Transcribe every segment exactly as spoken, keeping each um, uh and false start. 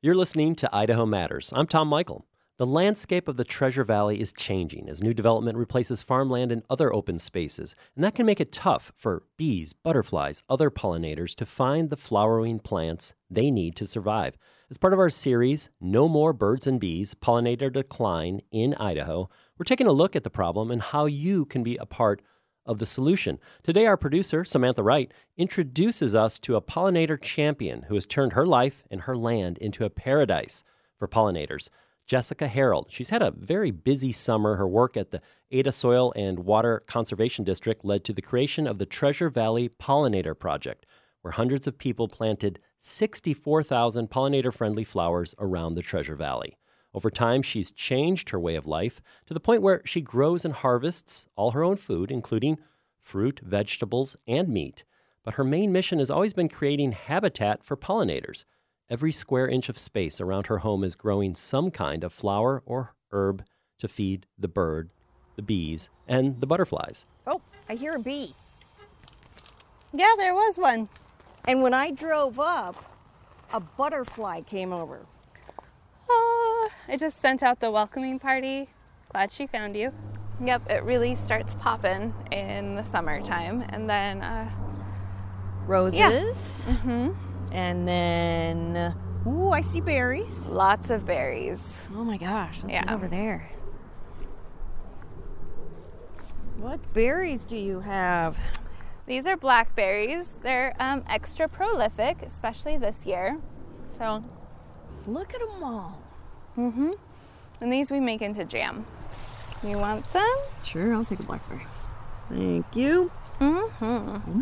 You're listening to Idaho Matters. I'm Tom Michael. The landscape of the Treasure Valley is changing as new development replaces farmland and other open spaces, and that can make it tough for bees, butterflies, other pollinators to find the flowering plants they need to survive. As part of our series, No More Birds and Bees, Pollinator Decline in Idaho, we're taking a look at the problem and how you can be a part of the solution. Today, our producer, Samantha Wright, introduces us to a pollinator champion who has turned her life and her land into a paradise for pollinators. Jessica Harold. She's had a very busy summer. Her work at the Ada Soil and Water Conservation District led to the creation of the Treasure Valley Pollinator Project, where hundreds of people planted sixty-four thousand pollinator-friendly flowers around the Treasure Valley. Over time, she's changed her way of life to the point where she grows and harvests all her own food, including fruit, vegetables, and meat. But her main mission has always been creating habitat for pollinators. Every square inch of space around her home is growing some kind of flower or herb to feed the bird, the bees, and the butterflies. Oh, I hear a bee. Yeah, there was one. And when I drove up, a butterfly came over. Oh, I just sent out the welcoming party. Glad she found you. Yep, it really starts popping in the summertime. And then, uh... Roses. Yeah. Mm-hmm. And then, ooh, I see berries. Lots of berries. Oh my gosh, let's Yeah. get over there. What berries do you have? These are blackberries. They're um, extra prolific, especially this year. So, Look at them all. mm-hmm. And these we make into jam. You want some? Sure, I'll take a blackberry. Thank you. Mm-hmm. Mm-hmm.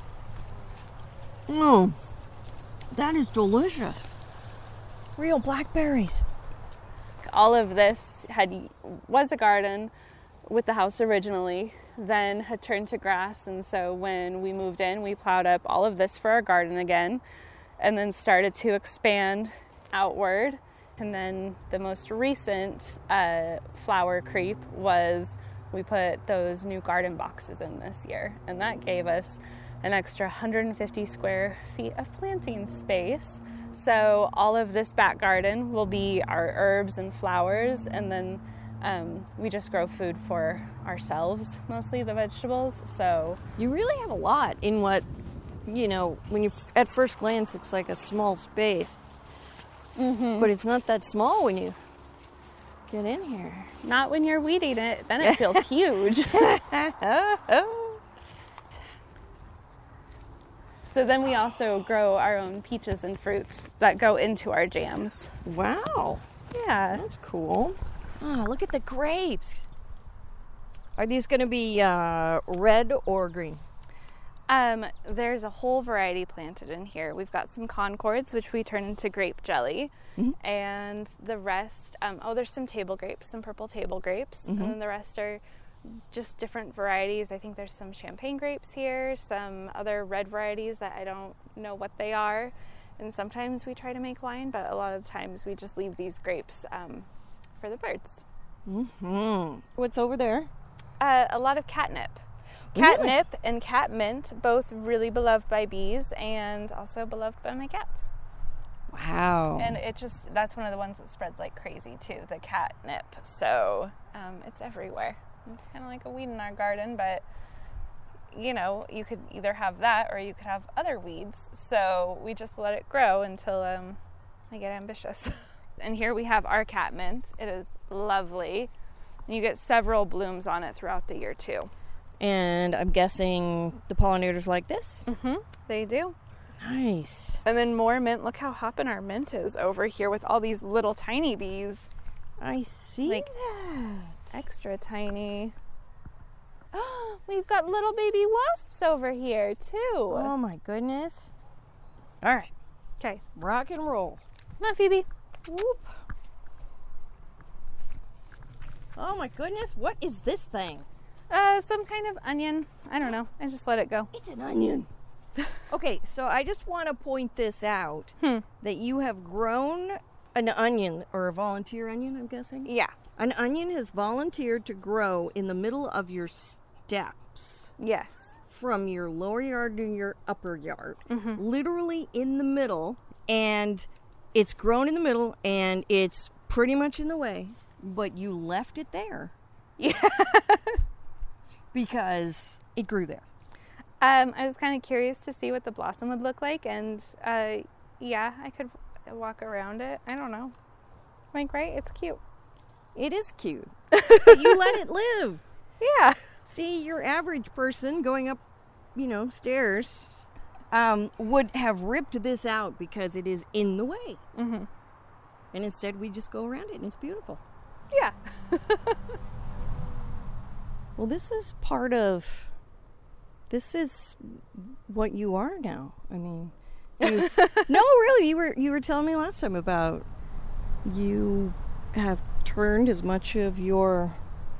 Oh, that is delicious. Real blackberries. All of this had was a garden with the house originally, then had turned to grass. And so when we moved in, we plowed up all of this for our garden again, and then started to expand outward. And then the most recent uh, flower creep was we put those new garden boxes in this year, and that gave us an extra one hundred fifty square feet of planting space. So all of this back garden will be our herbs and flowers, and then um, we just grow food for ourselves, mostly the vegetables. So You really have a lot in what, you know, when you at first glance looks like a small space. mm-hmm. But it's not that small when you get in here. Not when you're weeding it, then it feels huge. So then we also grow our own peaches and fruits that go into our jams. Wow, Yeah. that's cool. Oh, look at the grapes. Are these going to be uh, red or green? Um, there's a whole variety planted in here. We've got some Concords, which we turn into grape jelly. Mm-hmm. And the rest, um, oh, there's some table grapes, some purple table grapes. Mm-hmm. And then the rest are just different varieties. I think there's some champagne grapes here, some other red varieties that I don't know what they are. And sometimes we try to make wine, but a lot of the times we just leave these grapes um, for the birds. Mm-hmm. What's over there? Uh, a lot of catnip. Really? Catnip and catmint, both really beloved by bees and also beloved by my cats. Wow. And it just, that's one of the ones that spreads like crazy too, the catnip. So um, it's everywhere. It's kind of like a weed in our garden, but you know, you could either have that or you could have other weeds. So we just let it grow until um, I get ambitious. And here we have our catmint. It is lovely. You get several blooms on it throughout the year too. And I'm guessing the pollinators like this? Mm-hmm. They do. Nice. And then more mint. Look how hopping our mint is over here with all these little tiny bees. I see Like, that. Extra tiny. We've got little baby wasps over here too. Oh my goodness. All right. Okay. Rock and roll. Come on, Phoebe. Whoop. Oh my goodness. What is this thing? Uh, some kind of onion. I don't know. I just let it go. It's an onion. Okay, so I just want to point this out, Hmm. that you have grown an onion, or a volunteer onion, I'm guessing? Yeah. An onion has volunteered to grow in the middle of your steps Yes. from your lower yard to your upper yard. Mm-hmm. Literally in the middle. And it's grown in the middle and it's pretty much in the way, but you left it there. Yeah. Because it grew there. Um, I was kind of curious to see what the blossom would look like, and uh, yeah, I could walk around it. I don't know. Like, right? It's cute. It is cute. But you let it live. Yeah. See, your average person going up, you know, stairs um, would have ripped this out because it is in the way. Mm-hmm. And instead, we just go around it, and it's beautiful. Yeah. Well, this is part of... This is what you are now. I mean, no, really, you were you were telling me last time about you have turned as much of your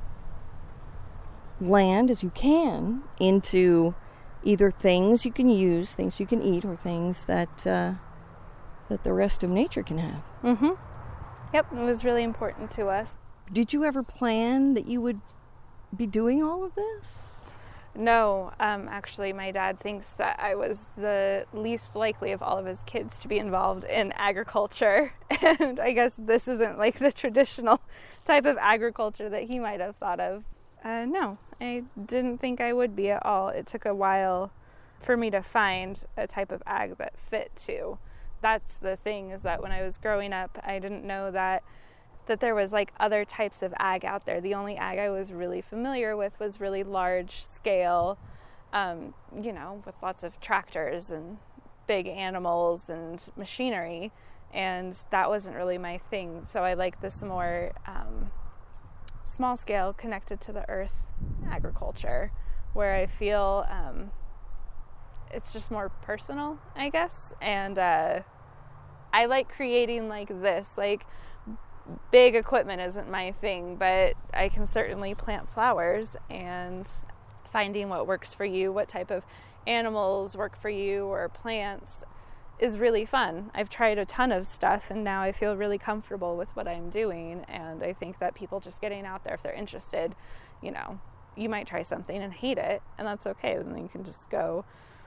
land as you can into either things you can use, things you can eat, or things that uh, that the rest of nature can have. Mm-hmm. Yep, it was really important to us. Did you ever plan that you would be doing all of this? No, um, actually, my dad thinks that I was the least likely of all of his kids to be involved in agriculture. And I guess this isn't like the traditional type of agriculture that he might have thought of. Uh, no, I didn't think I would be at all. It took a while for me to find a type of ag that fit too. That's the thing, is that when I was growing up, I didn't know that that there was like other types of ag out there. The only ag I was really familiar with was really large scale, um, you know, with lots of tractors and big animals and machinery, and that wasn't really my thing. So I like this more um, small scale, connected to the earth agriculture, where I feel um, it's just more personal, I guess. And uh, I like creating like this, like big equipment isn't my thing, but I can certainly plant flowers, and finding what works for you, what type of animals work for you or plants, is really fun. I've tried a ton of stuff, and now I feel really comfortable with what I'm doing, and I think that people just getting out there, if they're interested, you know, you might try something and hate it, and that's okay. Then you can just go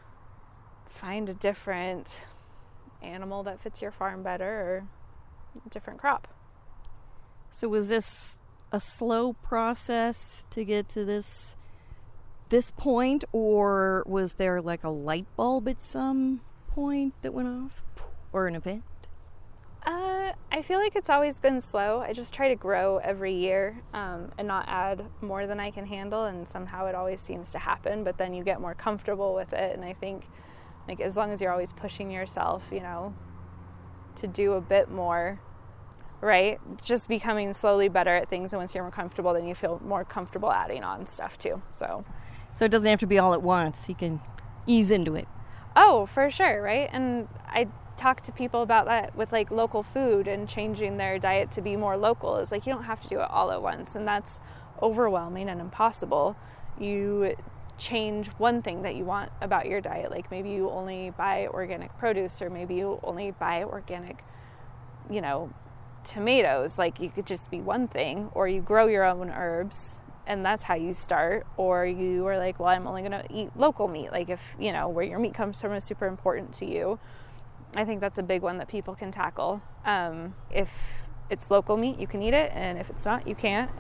find a different animal that fits your farm better, or a different crop. So was this a slow process to get to this this point, or was there like a light bulb at some point that went off, or an event? Uh, I feel like it's always been slow. I just try to grow every year um, and not add more than I can handle, and somehow it always seems to happen, but then you get more comfortable with it, and I think like as long as you're always pushing yourself, you know, to do a bit more, right? Just becoming slowly better at things, and once you're more comfortable, then you feel more comfortable adding on stuff too. So, so it doesn't have to be all at once. You can ease into it. Oh, for sure, right? And I talk to people about that with like local food and changing their diet to be more local. Is like you don't have to do it all at once, and that's overwhelming and impossible. You change one thing that you want about your diet, like maybe you only buy organic produce, or maybe you only buy organic, you know, tomatoes. Like you could just be one thing, or you grow your own herbs and that's how you start, or you are like, well, I'm only going to eat local meat. Like if, you know, where your meat comes from is super important to you. I think that's a big one that people can tackle. Um, if it's local meat, you can eat it, and if it's not, you can't.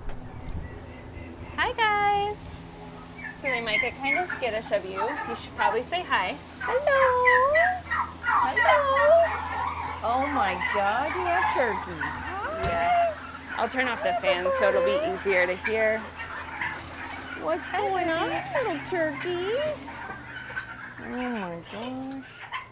Hi guys. So they might get kind of skittish of you. You should probably say hi. Hello. Hello. Oh my God, you have turkeys. Yes. I'll turn off the fan so it'll be easier to hear. What's hi, going on, little turkeys? Oh my gosh.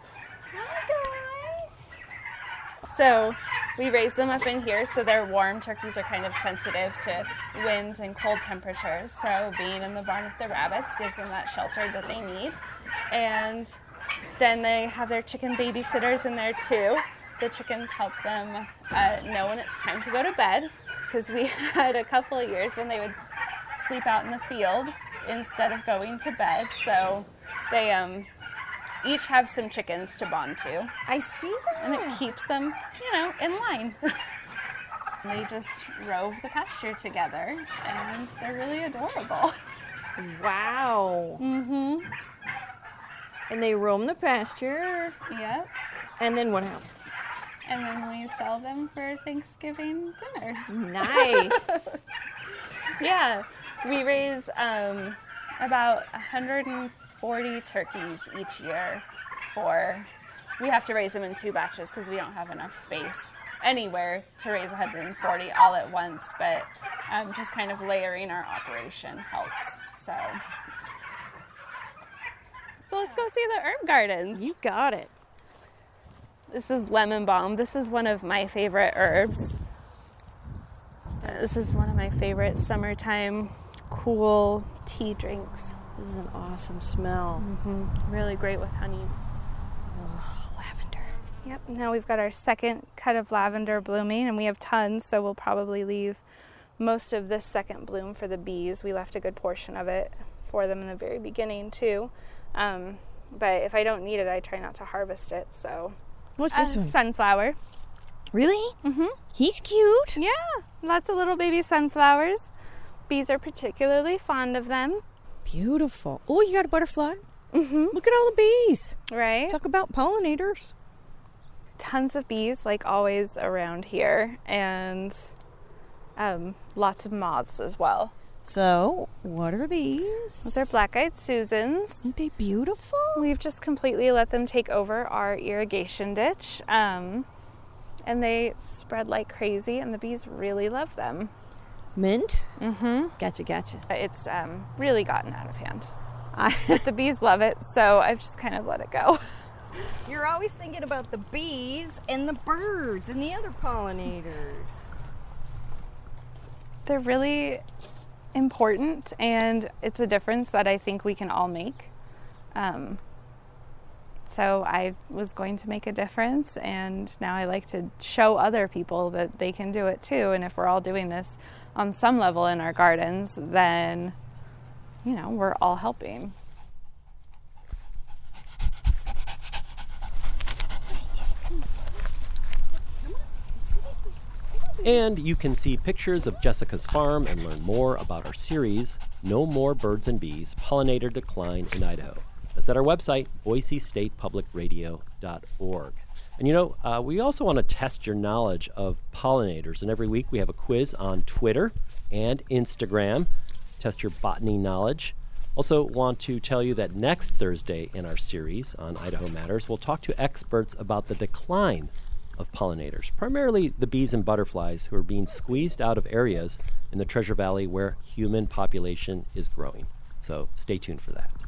Hi guys. So we raise them up in here, so they're warm. Turkeys are kind of sensitive to wind and cold temperatures, so being in the barn with the rabbits gives them that shelter that they need. And then they have their chicken babysitters in there too. The chickens help them uh, know when it's time to go to bed, because we had a couple of years when they would sleep out in the field instead of going to bed. So they um, each have some chickens to bond to. I see that. And it keeps them, you know, in line. They just rove the pasture together, and they're really adorable. Wow. Mm-hmm. And they roam the pasture. Yep. And then what happens? And then we sell them for Thanksgiving dinners. Nice. Yeah, we raise um, about one hundred forty turkeys each year for, we have to raise them in two batches because we don't have enough space anywhere to raise one hundred forty all at once, but um, just kind of layering our operation helps. So, so let's go see the herb gardens. You got it. This is lemon balm. This is one of my favorite herbs. Uh, This is one of my favorite summertime cool tea drinks. This is an awesome smell. Mm-hmm. Really great with honey. Oh, lavender. Yep, now we've got our second cut of lavender blooming, and we have tons, so we'll probably leave most of this second bloom for the bees. We left a good portion of it for them in the very beginning, too. Um, but if I don't need it, I try not to harvest it, so... What's this Uh, one? Sunflower. Really? Mm-hmm. He's cute. Yeah, lots of little baby sunflowers. Bees are particularly fond of them. Beautiful. Oh, you got a butterfly. Mm-hmm. Look at all the bees. Right? Talk about pollinators. Tons of bees, like always around here, and um, lots of moths as well. So, what are these? Those are black-eyed Susans. Aren't they beautiful? We've just completely let them take over our irrigation ditch, um, and they spread like crazy, and the bees really love them. Mint? Mm-hmm. Gotcha, gotcha. It's um, really gotten out of hand. I, The bees love it, so I've just kind of let it go. You're always thinking about the bees and the birds and the other pollinators. They're really important, and it's a difference that I think we can all make. Um, so I was going to make a difference, and now I like to show other people that they can do it too. And if we're all doing this on some level in our gardens, then, you know, we're all helping. And you can see pictures of Jessica's farm and learn more about our series, No More Birds and Bees, Pollinator Decline in Idaho. That's at our website, boise state public radio dot org. And you know, uh, we also want to test your knowledge of pollinators. And every week we have a quiz on Twitter and Instagram. Test your botany knowledge. Also want to tell you that next Thursday in our series on Idaho Matters, we'll talk to experts about the decline of pollinators, primarily the bees and butterflies who are being squeezed out of areas in the Treasure Valley where human population is growing. So stay tuned for that.